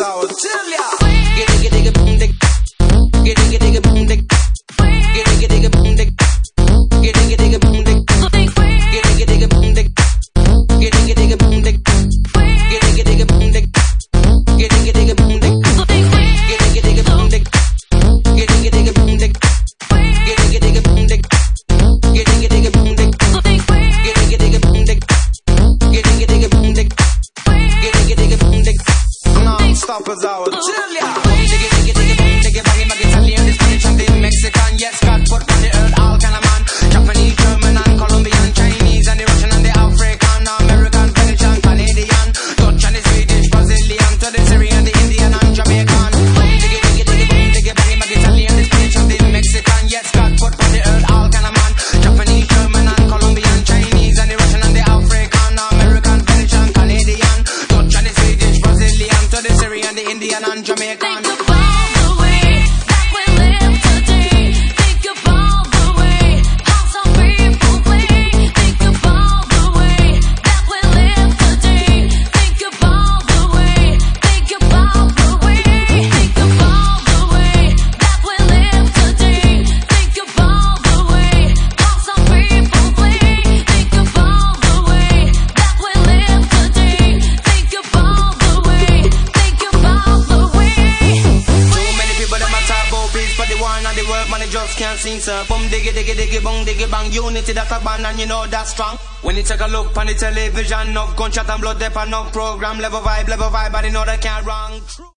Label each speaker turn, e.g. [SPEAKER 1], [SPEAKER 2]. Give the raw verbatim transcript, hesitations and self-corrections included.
[SPEAKER 1] Australia. Giddy giddy giddy boom dick. Giddy giddy giddy boom dick. Giddy giddy giddy boom dick. Giddy giddy giddy boom dick. Giddy giddy giddy boom dick. Giddy giddy giddy boom dick. Giddy giddy giddy boom dick. Giddy giddy giddy boom dick. Giddy giddy giddy boom dick. Giddy giddy giddy boom dick. Giddy giddy giddy boom dick. Giddy giddy giddy boom dick. Giddy giddy giddy boom dick. Giddy giddy giddy boom dick. Giddy giddy giddy boom dick. Non-stoppers out. Australia. Diggy diggy diggy boom diggy banggy banggy Italian, the Spanish and the Mexican. Yes, God put on the earth all kind of man. Japanese, German and Colombian, Chinese and the Russian and the African, American, Belgian, Canadian, Dutch and the Swedish, Brazilian, to the Syrian, the Indian and Jamaican. Boom diggy diggy diggy boom diggy banggy banggy Italian, the Spanish and the Mexican. Yes, God put on the earth all kind of man. Japanese, German and Colombian, Chinese and the Russian and the African, American, Belgian, Canadian, Dutch and the Swedish, Brazilian, to the Syrian, the Indian and Jamaican. The world man, it just can't sing, sir. Boom diggy diggy diggy bong diggy bang. Unity that's a band and you know that's strong. When you take a look on the television, enough gunshot and blood, dep enough program, level vibe, level vibe, but you know that can't wrong.